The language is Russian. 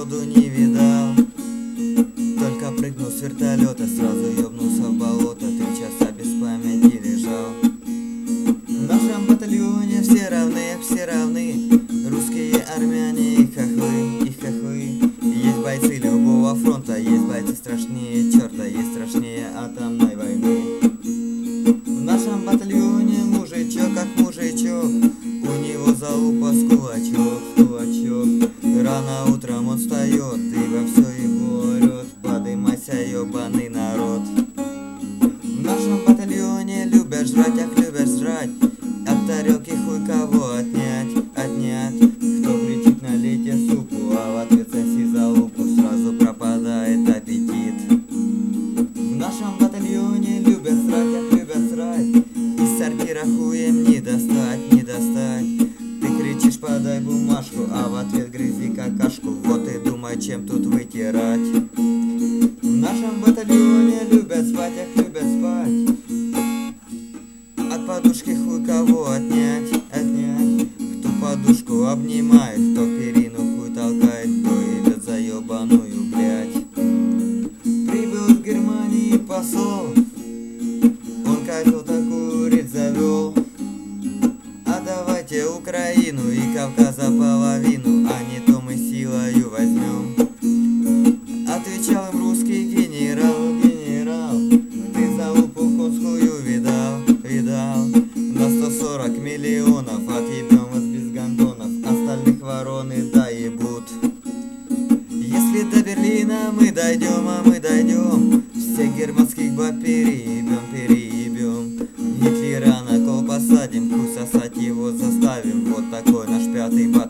сроду не видал. Только прыгнул с вертолета, сразу ёбнулся в болото. 3 часа без памяти лежал. В нашем батальоне все равны, все равны. Русские, армяне и хохлы, и хохлы. Есть бойцы любого фронта, есть бойцы страшнее черта, есть страшнее атомной войны. В нашем батальоне мужичок как мужичок, у него залупа с кулачок, кулачок. Рано утром он встает, и во все его орет: подымайся, ёбаный народ. В нашем батальоне любят жрать, ах, любят жрать. От тарелки хуй кого отнять, отнять. Кто кричит: налейте супу, а в ответ соси залупу, сразу пропадает аппетит. В нашем батальоне любят срать, ах, любят срать. Из сортира хуем не достать, не достать. Ты кричишь: подай бумажку, а в ответ грызи какашку. Вот и думай, чем тут вытирать. В нашем батальоне любят спать, ах, любят спать. От подушки хуй кого отнять, отнять. Кто подушку обнимает, кто перину хуй толкает, кто идет за ёбаную блядь. Прибыл в Германии посол, он кайфу-то курить завел. А давайте Украину и Кавказа половину, а не то мы силою возьмем. Отвечал им русский генерал, генерал: ты залупу конскую видал, видал. На 140 миллионов отъебем вас без гондонов, остальных вороны доебут. Если до Берлина мы дойдем, а мы дойдем, всех германских баб переебем, переебем. Гитлера на кол посадим, хуй сосать его заставим. Вот такой наш 5-й